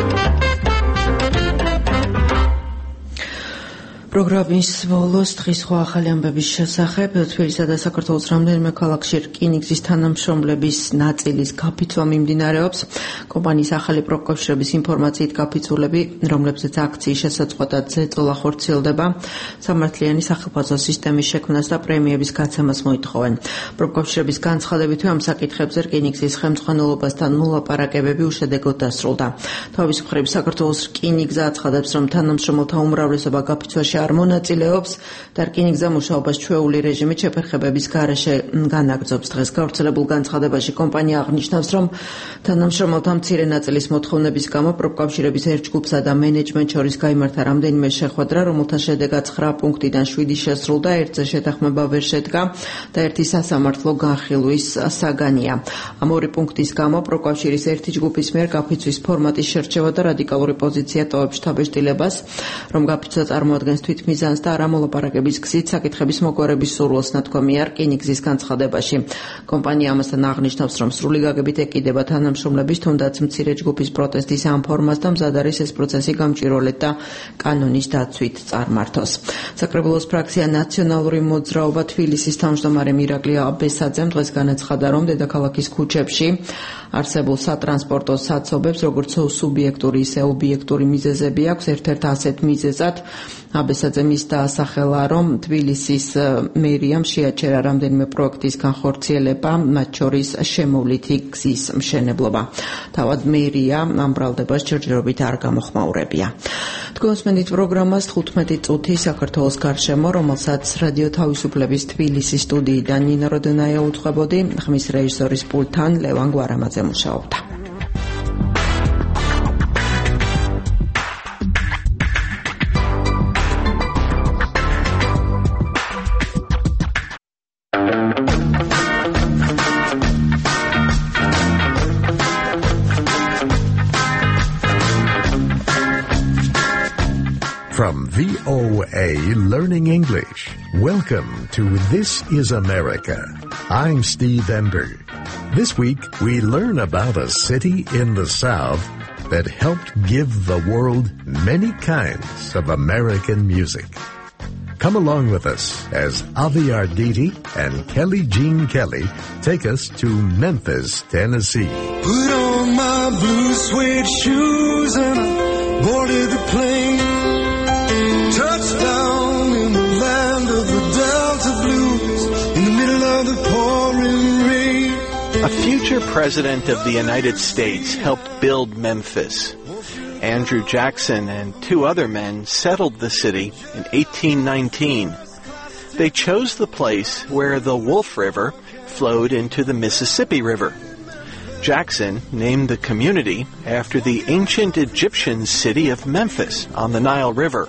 პროგრამის ბოლოს დღის სხვა ახალი ამბების შესახებ თბილისსა და საქართველოს რამდენიმე ქალაქში რკინიგზის თანამშრომლების ნაწილის გაფიცვა მიმდინარეობს. კომპანიის ახალი პროკავშირების ინფორმაციით გაფიცულები, რომლებზეც აქციის შესაწყოთად ზეწოლა ხორციელდება, სამართლიანი სახელმწიფო სისტემის შექმნას და პრემიების გაცემას მოითხოვენ. პროკავშირების განცხადებითი ამ საკითხებზე რკინიგზის ხელმძღვანელობასთან მოლაპარაკებები უშედეგოდ დასრულდა. თავის მხრივ საქართველოს რკინიგზა აცხადებს, რომ თანამშრომელთა უმრავლესობა გაფიცვაში არ მონაწილეობს და რკინიგზა მუშაობას ჩვეული რეჟიმით შეფერხებების გარეშე განაგრძობს. დღეს გავრცელებულ განცხადებაში კომპანია აღნიშნავს, რომ თანამშრომელთა მცირე ნაწილის მოთხოვნების გამო პროფკავშირების ერთ ჯგუფსა და მენეჯმენტ შორის გაიმართა რამდენიმე შეხვედრა, რომელთა შედეგად ცხრა პუნქტიდან შვიდი შესრულდა, ერთზე შეთანხმება ვერ შედგა და ერთი სასამართლო განხილვის საგანია. ამ ორი პუნქტის გამო პროფკავშირის ერთი ჯგუფის მიერ გაფიცვის ფორმატის შერჩევა და რადიკალური პოზიცია ტოვებს შთაბეჭდილებას, რომ გაფიცვა წარმოადგენს თვითმიზანს და არა მოლაპარაკების გზით საკითხების მოგვარების სურვილს ნათქვამია რკინიგზის განცხადებაში. კომპანია ამასთან აღნიშნავს, რომ სრული გაგებით ეკიდება თანამშრომლების, თუნდაც მცირე ჯგუფის პროტესტის ამ ფორმას და მზად არის ეს პროცესი გამჭვირვალედ და კანონის დაცვით წარმართოს. საკრებულოს ფრაქცია ნაციონალური მოძრაობა თბილისის თავმჯდომარე მირაკლი აბესაძემ დღეს განაცხადა, რომ დედაქალაქის ქუჩებში არსებულ სატრანსპორტო საცობებს როგორც სუბიექტური, ისე ობიექტური მიზეზები აქვს. ერთ-ერთ ასეთ მიზეზად აბესაძე მის დაასახელა, რომ თბილისის მერიამ შეაჩერა რამდენიმე პროექტის განხორციელება, მათ შორის შემოვლითი გზის მშენებლობა. თავად მერია ამ ბრალდებას ჯერჯერობით არ გამოხმაურებია. თქვენ სმენით პროგრამას თხუთმეტი წუთი საქართველოს გარშემო, რომელსაც რადიო თავისუფლების თბილისის სტუდიიდან ნინა როდენაია უძღვებოდი, ხმის რეჟისორის პულტთან ლევან გვარამაძე მუშაობდა. From V O A Learning English, welcome to This is America. I'm Steve Ember. This week, we learn about a city in the South that helped give the world many kinds of American music. Come along with us as Avi Arditi and Kelly Jean Kelly take us to Memphis, Tennessee. Put on my blue suede shoes and I boarded the plane. Touchdown in the land of the Delta Blues, in the middle of the pouring rain. A future president of the United States helped build Memphis. Andrew Jackson and two other men settled the city in eighteen nineteen. They chose the place where the Wolf River flowed into the Mississippi River. Jackson named the community after the ancient Egyptian city of Memphis on the Nile River.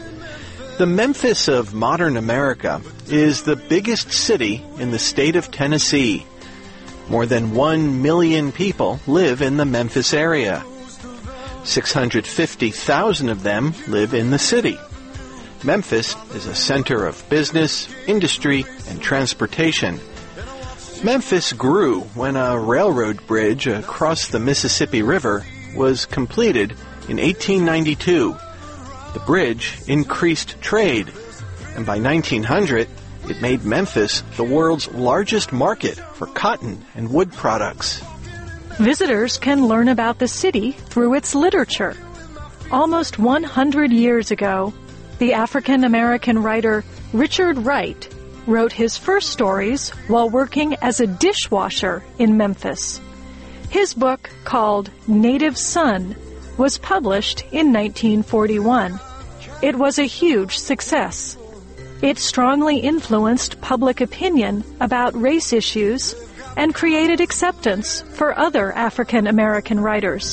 The Memphis of modern America is the biggest city in the state of Tennessee. More than one million people live in the Memphis area. six hundred fifty thousand of them live in the city. Memphis is a center of business, industry, and transportation. Memphis grew when a railroad bridge across the Mississippi River was completed in eighteen ninety-two. The bridge increased trade, and by nineteen hundred, it made Memphis the world's largest market for cotton and wood products. Visitors can learn about the city through its literature. Almost one hundred years ago, the African-American writer Richard Wright wrote his first stories while working as a dishwasher in Memphis. His book, called Native Son, was published in nineteen forty-one. It was a huge success. It strongly influenced public opinion about race issues and created acceptance for other African American writers.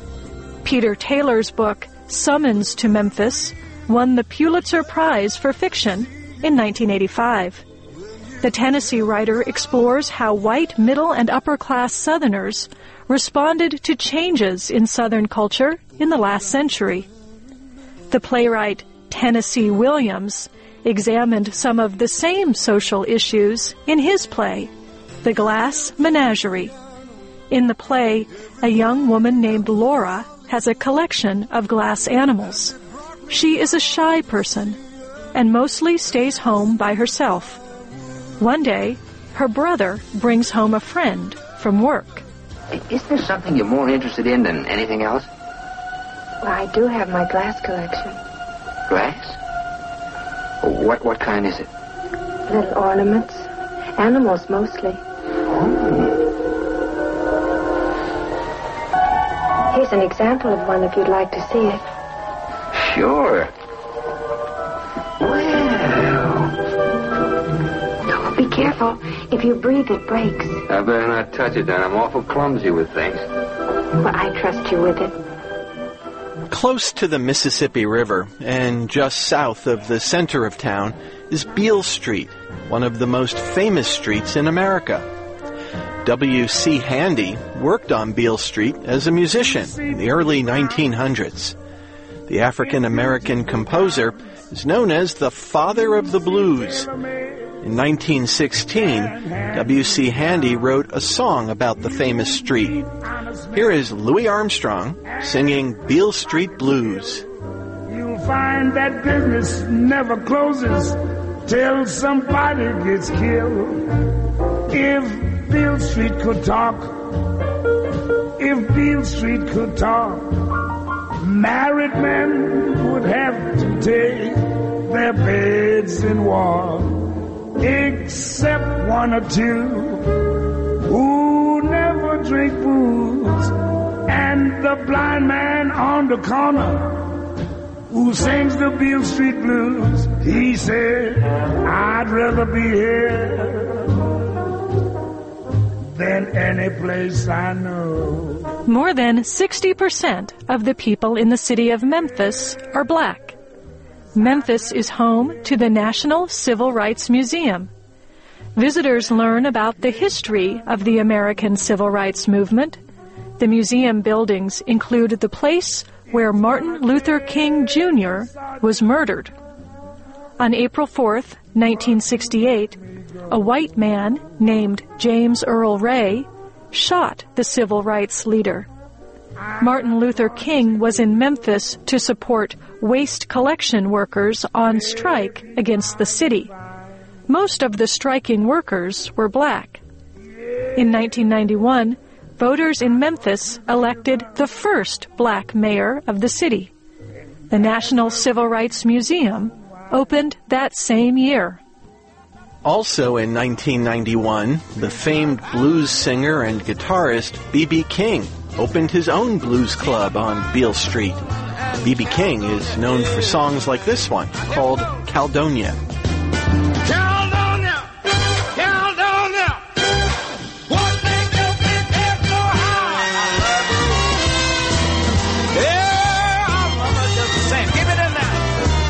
Peter Taylor's book, Summons to Memphis, won the Pulitzer Prize for Fiction in nineteen eighty-five. The Tennessee writer explores how white middle and upper-class Southerners responded to changes in Southern culture in the last century. The playwright Tennessee Williams examined some of the same social issues in his play, The Glass Menagerie. In the play, a young woman named Laura has a collection of glass animals. She is a shy person and mostly stays home by herself. One day, her brother brings home a friend from work. Is there something you're more interested in than anything else? Well, I do have my glass collection. Glass? What what kind is it? Little ornaments. Animals, mostly. Oh. Here's an example of one if you'd like to see it. Sure. Well, be careful. If you breathe, it breaks. I better not touch it, then. I'm awful clumsy with things. Well, I trust you with it. Close to the Mississippi River and just south of the center of town is Beale Street, one of the most famous streets in America. W C Handy worked on Beale Street as a musician in the early nineteen hundreds. The African-American composer is known as the father of the blues. In nineteen sixteen, W C Handy wrote a song about the famous street. Here is Louis Armstrong singing Beale Street Blues. You'll find that business never closes till somebody gets killed. If Beale Street could talk, if Beale Street could talk, married men would have to take their beds and walk, except one or two who never drink booze, and the blind man on the corner who sings the Beale Street Blues. He said, I'd rather be here than any place I know. More than sixty percent of the people in the city of Memphis are black. Memphis is home to the National Civil Rights Museum. Visitors learn about the history of the American Civil Rights Movement. The museum buildings include the place where Martin Luther King Junior was murdered. On April fourth, nineteen sixty-eight, a white man named James Earl Ray shot the civil rights leader. Martin Luther King was in Memphis to support waste collection workers on strike against the city. Most of the striking workers were black. In nineteen ninety-one, voters in Memphis elected the first black mayor of the city. The National Civil Rights Museum opened that same year. Also in nineteen ninety-one, the famed blues singer and guitarist B B King opened his own blues club on Beale Street. B B King is known for songs like this one, called Caledonia. Caledonia, Caledonia, what make your big head so high? Yeah, I'm just the same. Give it in there.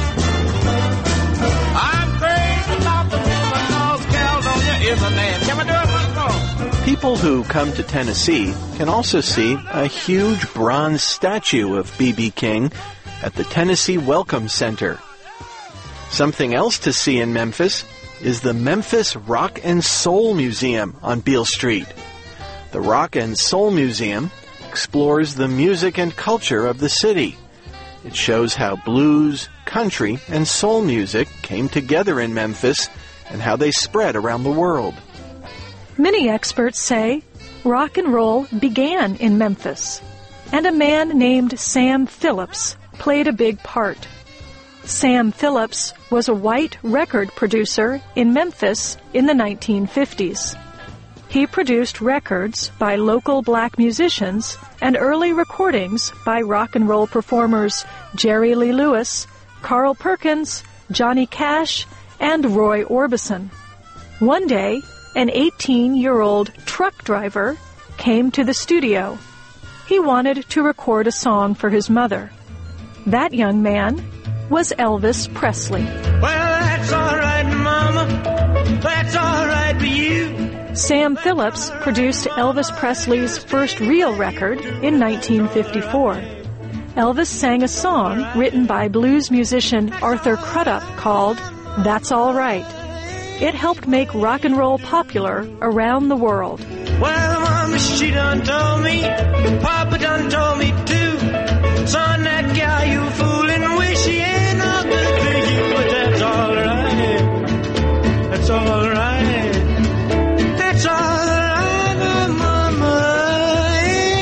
I'm crazy about the woman, cause Caledonia is a name. Can we do it once more? People who come to Tennessee can also see a huge bronze statue of B B King at the Tennessee Welcome Center. Something else to see in Memphis is the Memphis Rock and Soul Museum on Beale Street. The Rock and Soul Museum explores the music and culture of the city. It shows how blues, country, and soul music came together in Memphis and how they spread around the world. Many experts say rock and roll began in Memphis, and a man named Sam Phillips played a big part. Sam Phillips was a white record producer in Memphis in the nineteen fifties. He produced records by local black musicians and early recordings by rock and roll performers Jerry Lee Lewis, Carl Perkins, Johnny Cash, and Roy Orbison. One day, an eighteen-year-old truck driver came to the studio. He wanted to record a song for his mother. That young man was Elvis Presley. Well, that's all right, Mama. That's all right for you. Sam Phillips produced Elvis Presley's first real record in nineteen fifty-four. Elvis sang a song written by blues musician Arthur Crudup called That's All Right. It helped make rock and roll popular around the world. Well, Mama, she done told me, Papa done told me too. Son, that gal you fooling with, she ain't no good for you. But that's all right. That's all right. That's all right, Mama,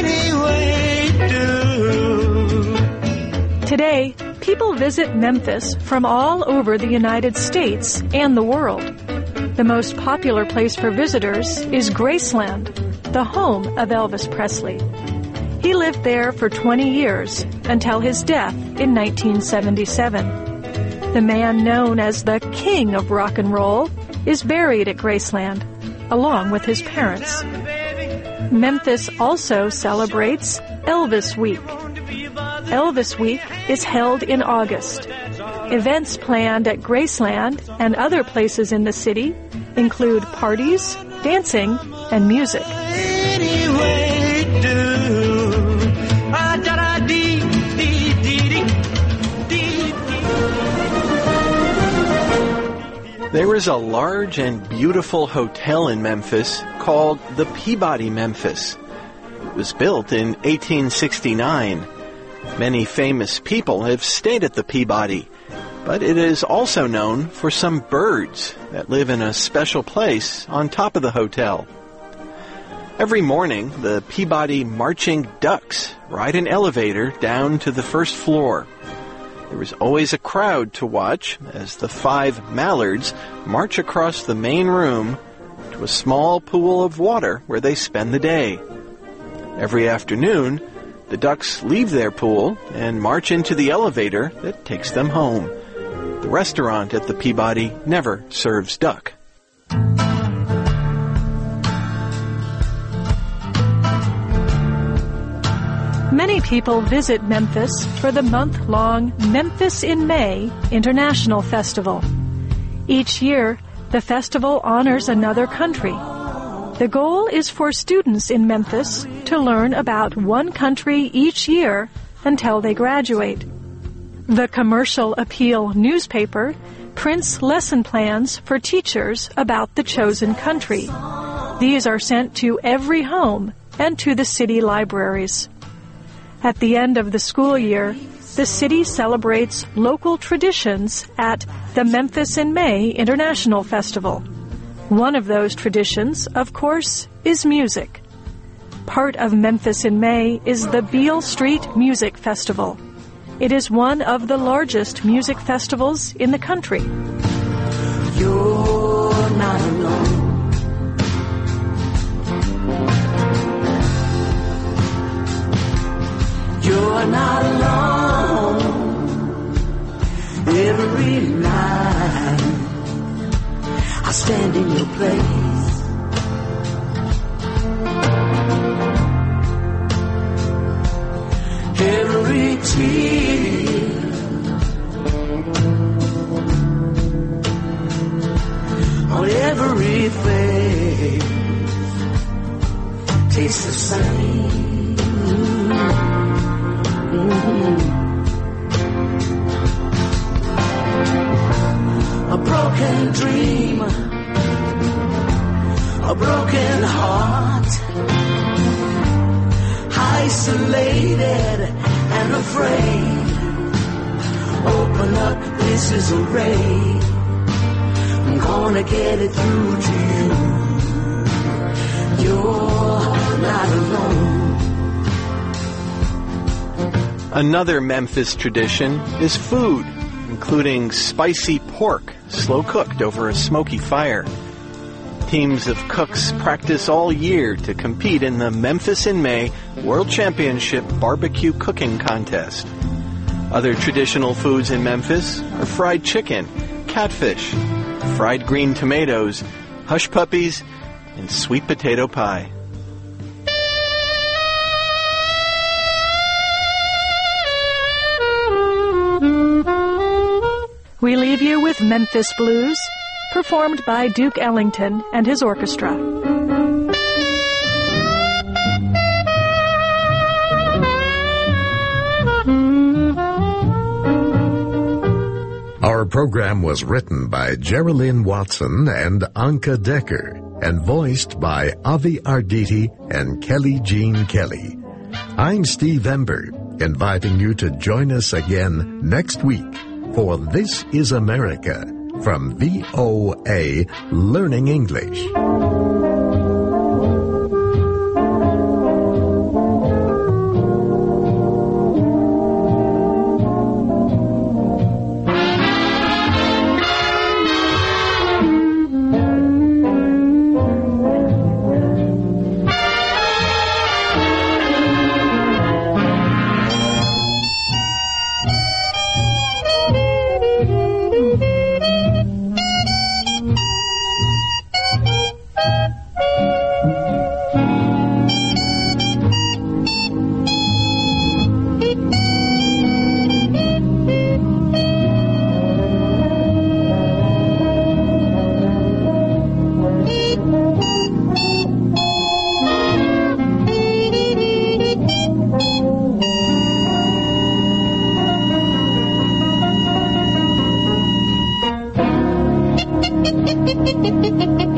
anyway do. Today, people visit Memphis from all over the United States and the world. The most popular place for visitors is Graceland, the home of Elvis Presley. He lived there for twenty years until his death in nineteen seventy-seven. The man known as the king of rock and roll is buried at Graceland, along with his parents. Memphis also celebrates Elvis Week. Elvis Week is held in August. Events planned at Graceland and other places in the city include parties, dancing, and music. There is a large and beautiful hotel in Memphis called the Peabody Memphis. It was built in eighteen sixty-nine. Many famous people have stayed at the Peabody, but it is also known for some birds that live in a special place on top of the hotel. Every morning, the Peabody Marching Ducks ride an elevator down to the first floor. There is always a crowd to watch as the five mallards march across the main room to a small pool of water where they spend the day. Every afternoon, the ducks leave their pool and march into the elevator that takes them home. The restaurant at the Peabody never serves duck. Many people visit Memphis for the month-long Memphis in May International Festival. Each year, the festival honors another country. The goal is for students in Memphis to learn about one country each year until they graduate. The Commercial Appeal newspaper prints lesson plans for teachers about the chosen country. These are sent to every home and to the city libraries. At the end of the school year, the city celebrates local traditions at the Memphis in May International Festival. One of those traditions, of course, is music. Part of Memphis in May is the Beale Street Music Festival. It is one of the largest music festivals in the country. You're not alone. You're not alone. Every night I stand in your place. Every tear on every face tastes the same. A broken dream, a broken heart, isolated and afraid. Open up, this is a raid. I'm gonna get it through to you. You're not alone. Another Memphis tradition is food, including spicy pork, slow-cooked over a smoky fire. Teams of cooks practice all year to compete in the Memphis in May World Championship Barbecue Cooking Contest. Other traditional foods in Memphis are fried chicken, catfish, fried green tomatoes, hush puppies, and sweet potato pie. We leave you with Memphis Blues, performed by Duke Ellington and his orchestra. Our program was written by Geraldine Watson and Anka Decker and voiced by Avi Arditi and Kelly Jean Kelly. I'm Steve Ember, inviting you to join us again next week for This is America from V O A Learning English. Thank you.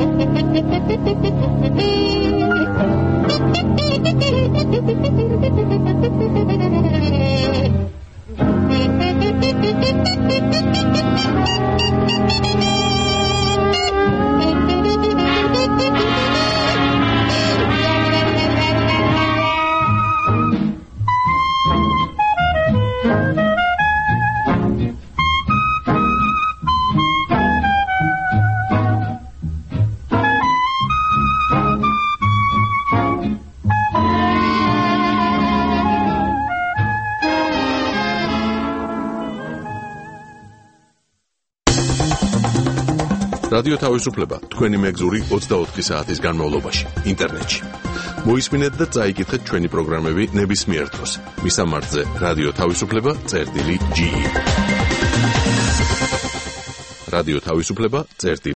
რადიო თავისუფლება თქვენი მეგზური ოცდაოთხი საათის განმავლობაში ინტერნეტში. მოისმინეთ და წაიკითხეთ ჩვენი პროგრამები ნებისმიერ დროს. მისამართზე რადიო თავისუფლება წერტილი ჯი. რადიო თავისუფლება წერტილი